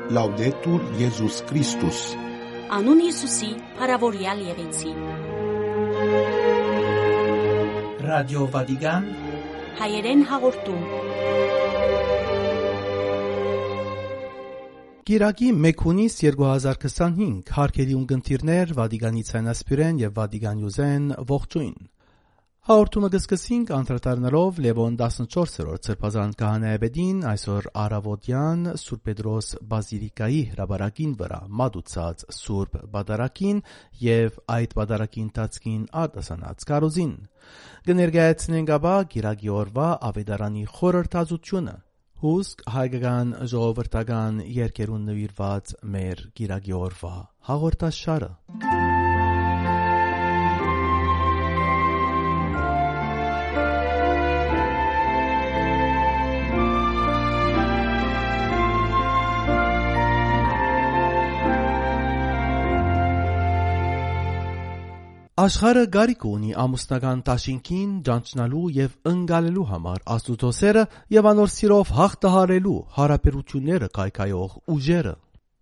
Laudetur Jesus Christus. Անուն Հիսուսի, փառավորյալ եղեցի։ Ռադիո Վատիկան հայերեն հաղորդում։ Կիրակի 1 հունիս 2025 հարկերի ունգընթիրներ Վատիկանի ցանասպիրեն եւ Վատիկան յուզեն ողջույն։ Հաղորդումը կսկսենք անդրադառնալով Լևոն 14-րդ սրբազան քահանայապետին այսօր առավոտյան Սուրբ Պետրոս բազիլիկայի հրապարակին վրա մատուցած Սուրբ Պատարագին եւ այդ պատարագի ընթացքին արտասանած կարոզին։ Կներկայացնենք ապա Կիրակի օրվա ավետարանի խորհրդածությունը, հուսք հայկական ժողովրդական երգերուն նվիրված մեր Կիրակի օրվա հաղորդաշարը։ Աշխարհը գարիք ունի ամուսնական տաշինքին ճանչնալու եւ ընկալելու համար Աստծո սերը եւ անոր սիրով հաղթահարելու հարաբերությունները կայքայող ուժերը։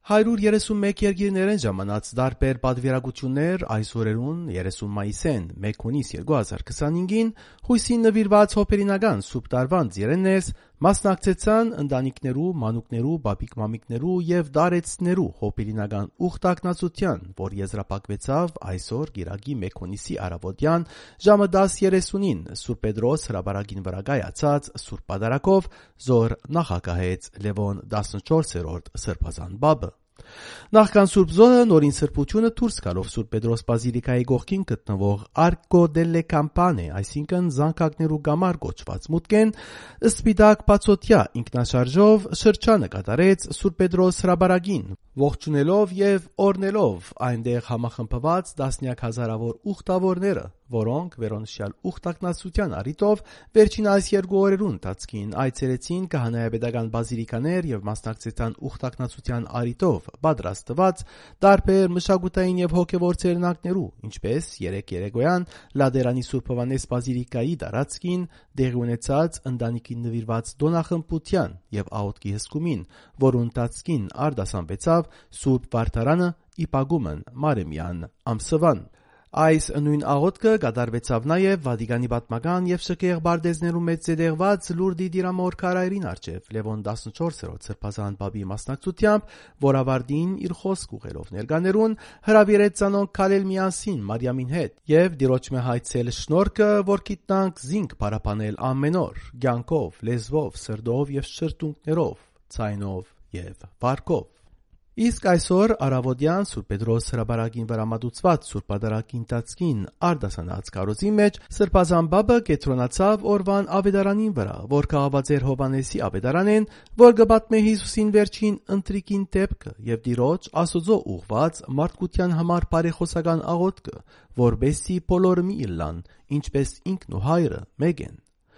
131 երկիրներեն ժամանած դարբեր պատվիրակություններ այս օրերուն 30 մայիսեն 1 հունիս 2025-ին հույսին նվիրված հոպերինական սուրբ տարվան ծիրեններս մասնակցեցան ընտանիքներու, մանուկներու, բաբիկ մամիկներու եւ դարեցներու հոպերինական ուխտակնացության, որ եզրափակվեցավ այսօր Կիրակի 1 հունիսի առավոտյան ժամը 10:30-ին Սուրբ Պետրոս հրապարակին վրա կայացած Սուրբ Պատարագով զոր նախագահեց Լևոն 14-րդ սրբազան բաբը։ Նախքան Սուրբ Զոհը նորին սրբությունը դուրս գալով Սուրբ Պետրոս բազիլիկայի գողքին գտնվող Arco delle Campane, այսինքն զանգակներու գամար կոչված մուտքեն, սպիտակ բացօթյա ինքնաշարժով շրջանը կատարեց Սուրբ Պետրոս հրապարակին, ողջունելով եւ օրնելով այնտեղ համախմբված տասնյակ հազարավոր ուխտավորները, որոնք վերոնշյալ ուխտակնացության առիթով վերջին այս երկու օրերուն ընթացքին այցելեցին քահանայապետական բազիլիկաներ եւ մասնակցեցան ուխտակնացության առիթով պատրաստված տարբեր մշակութային եւ հոգեվոր ցերնակներու, ինչպես երեք երեկոյան Լադերանի Սուրբ Հովանես բազիլիկայի տարածքին դեղի ունեցած ընտանիքին նվիրված դոնախմբության եւ աղոթքի հսկումին, որոնց ընթացքին արտասանվեցավ Սուրբ Վարդարանը Իպագումն Մարեմյան ամսվան։ Այս նույն աղոթքը կատարվեցավ նաև Վատիկանի պատմական եւ շքեղ բարդեզներու մեջ զետեղված Լուրդի դիրամոր քարայրին արչեւ Լևոն 14-րդ սրբազան բաբի մասնակցությամբ, որ ավարտին իր խոսք ուղերով ներկաներուն հրավիրեց ցանոն քալել միասին Մարիամին հետ եւ դիրոճ մե հայցել շնորհքը, որ գիտնանք զինք պարապանել ամեն օր, ցանկով, լեզվով, սրդով եւ շրտունքներով, ցայնով եւ վարկով։ Իսկ այսօր առավոտյան Սուրբ Պետրոս հրապարակին վրա մատուցված Սուրբ Պատարագի ընթացքին արտասանած կարոզի մեջ սրբազան բաբը կետրոնացավ օրվան ավետարանին վրա, որ քաղաված էր Հովանեսի ավետարանեն, որ կպատմե Հիսուսին վերջին ընտրիկին դեպքը եւ Տիրոջ Աստծո ուղված մարդկության համար բարեխոսական աղոթքը, որբեսի բոլորը մի ըլլան, ինչպես ինքն ու հայրը մեկ են։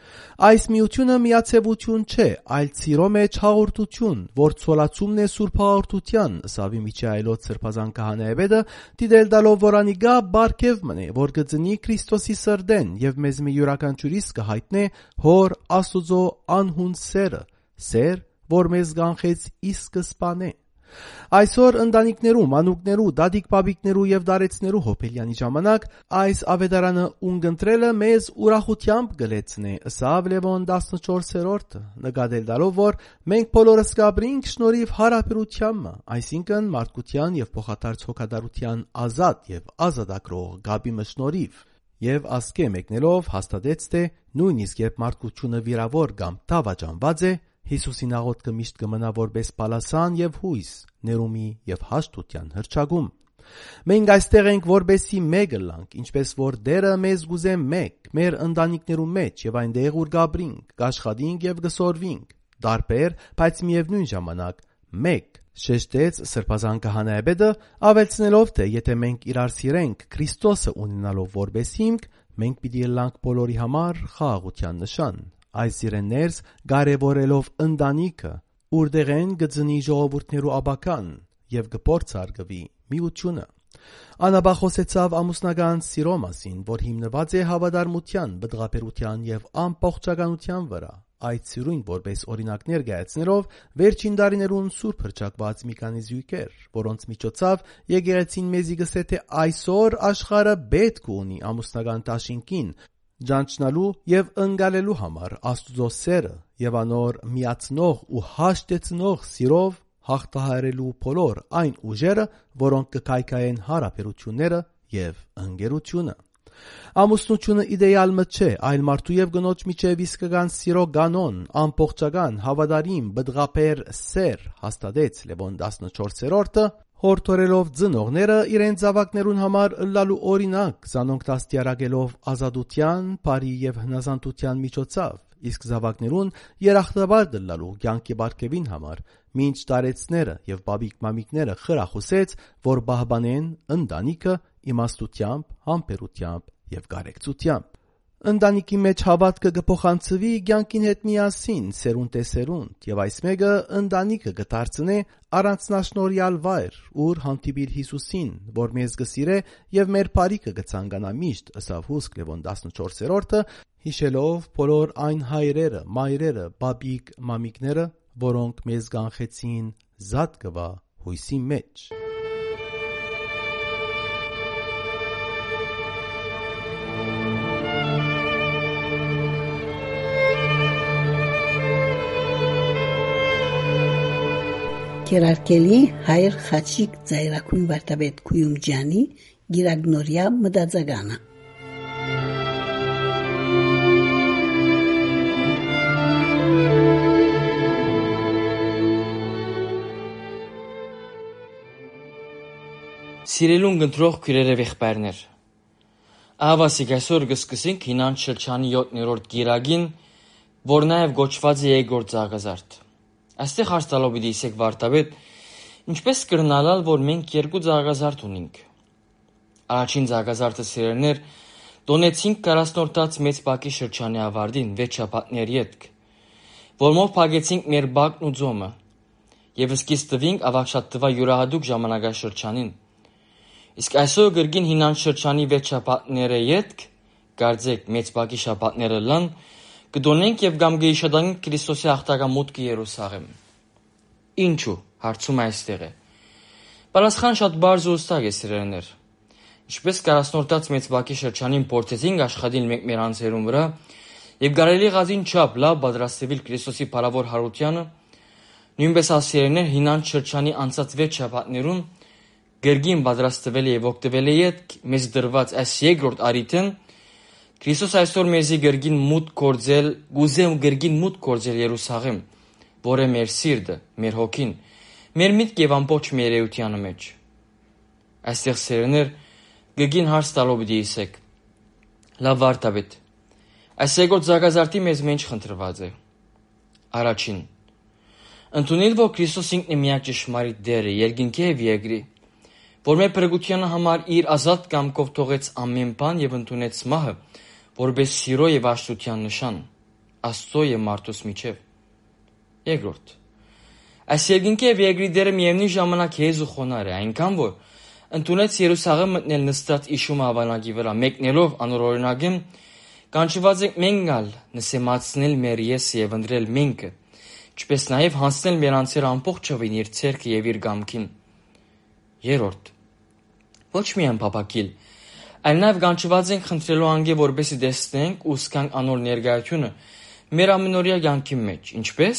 Այս միությունը միացեվություն չէ, այլ ցիրո մեջ հաղորդություն, որ ցոլացումն է Սուրբ հաղորդության, Սավի Միչայելոց սրբազան քահանայապետը դիտել տալով որանիգա բարգև մնե, որ գծնի Քրիստոսի սրդեն եւ մեզ մի յուրաքանչյուրիս կհայտնե հոր Աստծո անհուն սերը, սեր, որ մեզ գանխեց ի սկզբանե։ Այսօր ընտանիքներու, մանուկներու, դադիկ-բաբիկներու եւ դարեցներու հոպելյանի ժամանակ այս ավետարանը ունգընտրելը մեզ ուրախությամբ գլեցնե, ըսավ Լևոն 14-րդը, նկատել տալով, որ մենք բոլորս կապրինք շնորհիվ հարաբերությանը, այսինքն մարդկության եւ փոխադարձ հոգատարության ազատ եւ ազատագրող գաբի շնորհիվ, եւ ասկե մեկնելով հաստատեց, թե նույնիսկ երբ մարդկությունը վիրավոր կամ դավաճանված է, Հիսուսին աղոթքը միշտ կմնա որպես պալասան եւ հույս, ներումի եւ հաշտության հրճագում։ Մենք այստեղ ենք որպեսի մեկ ըլլանք, ինչպես որ Տերը մեզ գուզե մեկ, մեր ընտանիքներու մեջ եւ այնտեղ ուր գաբրինք, կաշխատինք եւ կսորվինք, դարբեր, բայց միևնույն ժամանակ մեկ, շեշտեց սրբազան քահանայապետը, ավելցնելով, թե եթե մենք իրար սիրենք Քրիստոսը ունենալով որպես հիմք, մենք պիտի ըլլանք բոլորի համար խաղաղության նշան։ Այս սիրեններս կարևորելով ընտանիքը, ուրդեղեն գծնի ժողովուրդներու աբական եւ կփորձարկվի միությունը։ Անաբախոսեցավ ամուսնական սիրո մասին, որ հիմնված է հավատարմության, բդղապերության եւ ամբողջականության վրա, այդ սիրուն որպես օրինակ ներկայացնելով վերջին դարիներուն սուրբ հռչակված մի քանի զույգեր, որոնց միջոցով եկեղեցին մեզի գսե թե այսօր աշխարհը պետք ունի ամուսնական տաշինքին ճանչնալու եւ ընկալելու համար Աստուծո սերը եւ անոր միացնող ու հաշտեցնող սիրով հաղթահարելու բոլոր այն ուժերը, որոնք կկայքայեն հարաբերությունները եւ ընկերությունը։ Ամուսնությունը իդեալ մը չէ, այլ մարդու եւ գնոջ միջև իսկական սիրո կանոն, ամբողջական, հավատարիմ, բդղապեր սեր հաստատեց Լևոն 14-րդը, հորդորելով ծնողները իրենց զավակներուն համար լալու օրինակ, զանոնք դաստիարակելով ազատության, բարի եւ հնազանդության միջոցով, իսկ զավակներուն երախտաբար դլալու կյանքի բարգեւին համար, մինչ տարեցները եւ բաբիկ մամիկները խրախուսեց, որ բահբանեն ընտանիքը իմաստությամբ, համբերությամբ եւ կարեկցությամբ։ Ընտանիքի մեջ հավատքը կփոխանցվի կյանքին հետ միասին, սերունդ է սերունդ, եւ այս մեկը ընտանիքը կդարձնե առանձնաշնորհյալ վայր, ուր հանդիպիր Հիսուսին, որ մեզ կսիրե եւ մեր բարիքը կցանկանա միշտ, ըսավ Հուսք Լևոն 14-րդը, հիշելով բոլոր այն հայրերը, մայրերը, բաբիկ մամիկները, որոնք մեզ կանխեցին զատկվա հույսի մեջ։ Կերարկելի հայր խաչիկ ծայրակույն վարտաբետ Քույումջյանի գիրագնորյա մտածագանը։ Սիրելուն գնդրող քույրեր եւ եղբայրներ, ահավասիկ այսօր կսկսենք հինան շրջանի 7-րդ գիրագին, որ նաեւ գոչված է երկրորդ զարգազարդ։ Այստեղ հարցալով պիտի իսեք վարտաբետ, ինչպես կրնալալ, որ մենք երկու զարգազարդ ունենք։ Առաջին զարգազարդը սիրելներ դոնեցինք 40-րդ մեծ բակի շրջանի ավարտին 6 շաբաթներ ետք, որմով փակեցինք մեր բակն ու ձոմը, եւ սկիզբ տվինք ավաղշատտվա յուրահատուկ ժամանակաշրջանին։ Իսկ այսօր գրգին հինան շրջանի 6 շաբաթները ետք, գարձեք մեծ բակի շաբաթները լան, կդոնենք եւ կամ գեշադանք Քրիստոսի հաղթական մուտքը Երուսաղեմ։ Ինչու հարցում այստեղ է։ Պատասխան շատ բարձ ու հստակ է սիրելիներ։ Ինչպես 40-րդ մեծ բակի շրջանին փորձեցինք աշխատել մենք մեր անձերուն վրա եւ կարելի գազին չափ լավ պատրաստվել Քրիստոսի փառավոր հարությանը, նույնպես ասիրներ հինան շրջանի անցած 6 շաբաթներուն գրգին պատրաստվել եւ օգտվել է յետ մեզ դրված այս երկրորդ արիթեն Քրիստոս այսօր մեզի գրգին մուտք գործել, գուզեմ գրգին մուտք գործել Երուսաղեմ, որ է մեր սիրտը, մեր հոգին, մեր միտք եւ ամբողջ մեր էությանը մեջ։ Այստեղ սերներ գրգին հարց տալով պիտի իսեք։ Լավ վարտաբետ։ Այս երկրորդ զարգազարդի մեզ մեջ խնդրված է։ Առաջին. ընդունել, որ Քրիստոս ինքն է միակ ճշմարիտ դերը, երկինքի եւ երկրի, որ մեր փրկության համար իր ազատ կամքով թողեց ամեն բան եւ ընդունեց մահը, որպես սիրո եւ աշտության նշան, Աստծո եւ մարդուս միջև։ Երկրորդ. այս երկինքի եւ երկրի դերը միևնույն ժամանակ հեզ ու խոնար է, այնքան որ ընդունեց Երուսաղեմ մտնել նստած իշում հավանակի վրա, մեկնելով անոր օրինակին, կանչված ենք մենք գալ, նսեմացնել մեր եսը եւ ընտրել մենքը, ինչպես նաեւ հանձնել մեր անձերը ամբողջովին իր ցերկը եւ իր գամքին։ Երրորդ. ոչ միայն փապակիլ, այլ նաեւ կանչված ենք խնդրելու անգե, որպեսզի տեսնենք ու զգանք անոր ներկայությունը մեր ամենօրյա կյանքի մեջ, ինչպես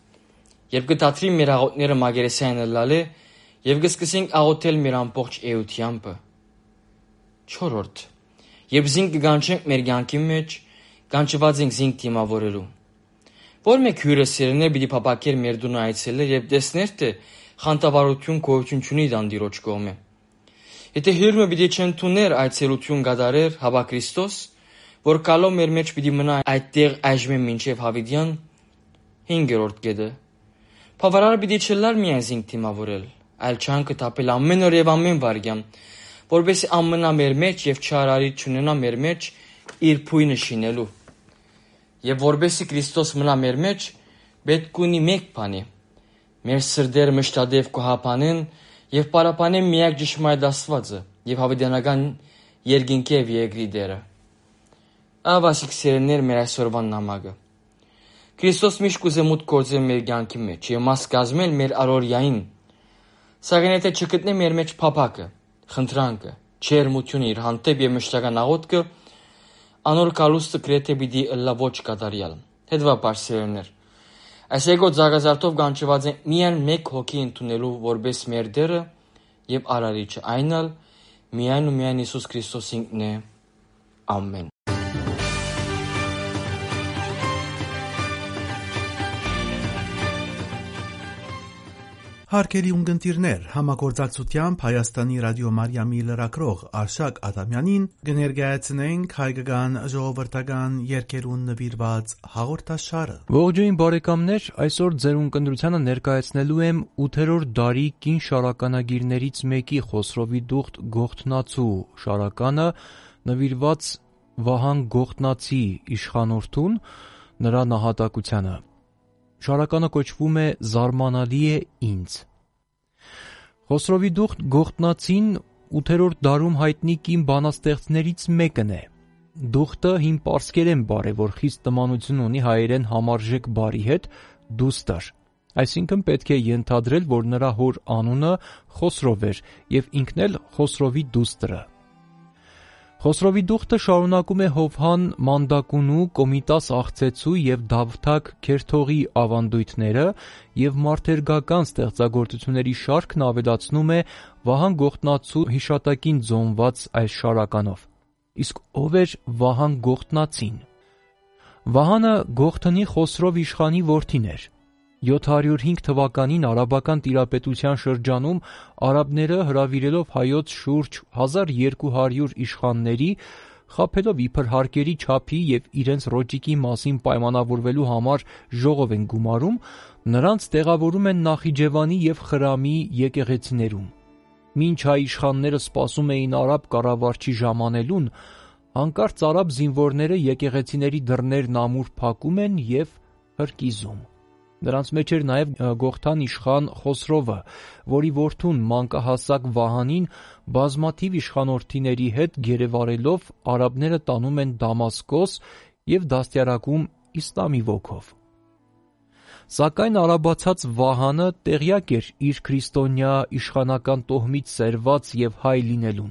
երբ կդատրի մեր աղոթները մագերեսային լալե եւ կսկսենք աղոթել մեր ամբողջ էությամբ։ Չորրորդ. երբ զինք կգանչենք մեր կյանքի մեջ, կանչված ենք զինք դիմավորելու։ Որ մեկ հյուրը սերներ պիտի փապակեր մեր դունը այցելեր եւ տեսներ թե խանդավառություն գոյություն չունի դանդիրոջ կողմը։ Եթե հյուրը պիտի չընդուներ այցելություն կատարեր հավա Քրիստոս, որ կալով մեր մեջ պիտի մնա այդտեղ այժմ մինչև հավիդյան 5-րդ կետը։ Բավարարը պիտի չլար միայն զինք դիմավորել, այլ չանքը տապել ամեն օր եւ ամեն վայրկյան, որովհետեւ ամենա մեր մեջ եւ չարարի չունենա մեր մեջ իր փույնը շինելու։ Եվ որովհետեւ Քրիստոս մնա մեր մեջ, պետք ունի մեկ բանի։ Մեր սրտերը մշտադեպ կհապանեն եւ պարապանեն միակ ճշմարիտ Աստվածը եւ հավիտենական երկինքի եւ երկրի դերը։ Ավասիկ սերներ մեր այսօրվան նամակը։ Քրիստոս միշտ կուզե մուտք գործել մեր կյանքի մեջ եւ մաս կազմել մեր առօրյային։ Սակայն եթե չգտնե մեր մեջ փափակը, խնդրանքը, չերմությունը իր հանդեպ եւ մշտական աղոթքը, անոր կալուստը գրեթե պիտի ըլլա ոչ կատարյալ։ Հետևաբար սերներ, այս եկոտ զարգազարդով կանչված է միայն մեկ հոգի ընդունելու որպես մեր դերը եւ արարիչը, այն ալ միայն ու միայն Հիսուս Քրիստոս ինքն է։ Ամեն։ Հարգելի ունգընտիրներ, համագործակցությամբ Հայաստանի ռադիո Մարիամի լրագրող Արշակ Ադամյանին կներկայացնենք հայկական ժողովրդական երգերուն նվիրված հաղորդաշարը։ Ողջույն բարեկամներ, այսօր ձեր ունկնդրությանը ներկայացնելու եմ 8-րդ դարի կին շարականագիրներից մեկի Խոսրովի Դուխտ Գողթնացու շարականը, նվիրված Վահան Գողթնացի իշխանորդուն, նրա նահատակությանը։ Շարականը կոչվում է «Զարմանալի է ինձ»։ Խոսրովի Դուխտ Գողթնացին 8-րդ դարում հայտնի կին բանաստեղծներից մեկն է։ Դուխտը հին պարսկերեն բառ է, որ խիստ նմանություն ունի հայերեն համարժեք բառի հետ՝ դուստր։ Այսինքն պետք է ենթադրել, որ նրա հոր անունը Խոսրով էր եւ ինքն էլ Խոսրովի դուստրը։ Խոսրովի Դուխտը շարունակում է Հովհան Մանդակունու, Կոմիտաս Աղցեցու եւ Դավթակ Քերթողի ավանդույթները եւ մարդերգական ստեղծագործությունների շարքն ավելացնում է Վահան Գողթնացու հիշատակին ձոնված այս շարականով։ Իսկ ով էր Վահան Գողթնացին։ Վահանը Գողթնի Խոսրով իշխանի որդին էր։ 705 թվականին արաբական տիրապետության շրջանում արաբները հրավիրելով հայոց շուրջ 1200 իշխանների, խաբելով իբր հարկերի չափի եւ իրենց ռոճիկի մասին պայմանավորվելու համար ժողով են գումարում, նրանց տեղավորում են Նախիջևանի եւ Խրամի եկեղեցիներում։ Մինչ հայ իշխանները սպասում էին արաբ կառավարչի ժամանելուն, հանկարծ արաբ զինվորները եկեղեցիների դռներն ամուր փակում են եւ հրկիզում։ Նրանց մեջ էր նաև Գողթան իշխան Խոսրովը, որի որդուն մանկահասակ Վահանին բազմաթիվ իշխանորդիների հետ գերեվարելով արաբները տանում են Դամասկոս եւ դաստիարակում իսլամի ոգով։ Սակայն արաբացած Վահանը տեղյակ էր իր քրիստոնյա իշխանական տոհմից սերված եւ հայ լինելուն։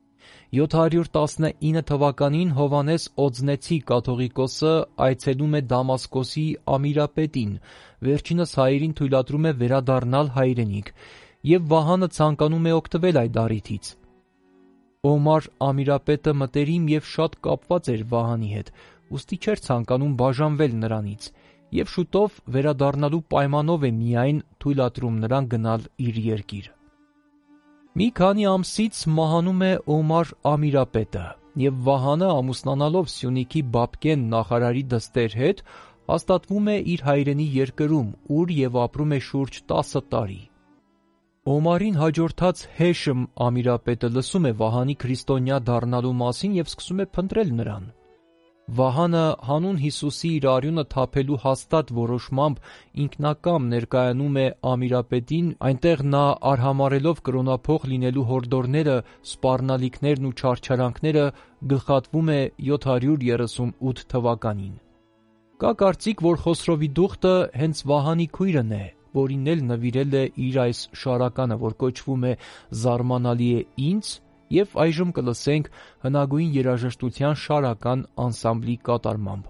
719 թվականին Հովանես Օձնեցի կաթողիկոսը այցելում է Դամասկոսի Ամիրապետին, վերջինս հայերին թույլատրում է վերադառնալ հայրենիք, եւ Վահանը ցանկանում է օգտվել այդ առիթից։ Օմար Ամիրապետը մտերիմ եւ շատ կապված էր Վահանի հետ, ուստի չէր ցանկանում բաժանվել նրանից, եւ շուտով վերադառնալու պայմանով է միայն թույլատրում նրան գնալ իր երկիր։ Մի քանի ամսից մահանում է Օմար Ամիրապետը, եւ Վահանը ամուսնանալով Սյունիքի Բաբկեն նախարարի դստեր հետ հաստատվում է իր հայրենի երկրում, ուր եւ ապրում է շուրջ 10 տարի։ Օմարին հաջորդած Հեշմ Ամիրապետը լսում է Վահանի քրիստոնյա դառնալու մասին եւ սկսում է փնտրել նրան։ Վահանը հանուն Հիսուսի իր արյունը թափելու հաստատ որոշմամբ ինքնակամ ներկայանում է Ամիրապետին, այնտեղ նա արհամարելով կրոնափող լինելու հորդորները, սպառնալիքներն ու չարչարանքները գլխատվում է 738 թվականին։ Կա կարծիք, որ Խոսրովի Դուխտը հենց Վահանի քույրն է, որին էլ նվիրել է իր այս շարականը, որ կոչվում է «Զարմանալի է ինձ», եւ այժմ կլսենք հնագույն երաժշտության շարական անսամբլի կատարմամբ։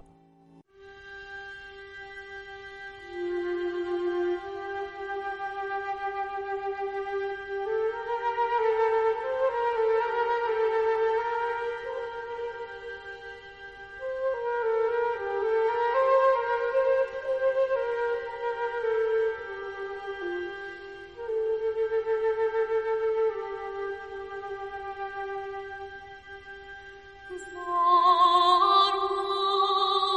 Zvarma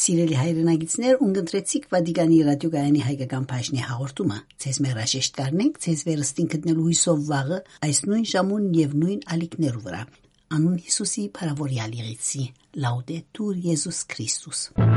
Սիրելի հայրենագիտներ, ունգընտրեցիք Վատիկանի ռադիոգայանի հայկական բաժնի հաղորդումը։ Ձեզ մերաշեշտ կառնենք, ձեզ վերստին գտնելու հույսով վաղը այս նույն ժամուն եւ նույն ալիքներու վրա։ Անուն Հիսուսի փարավորյալ եղեցի։ Լաուդետուր Եզուս Քրիստոս։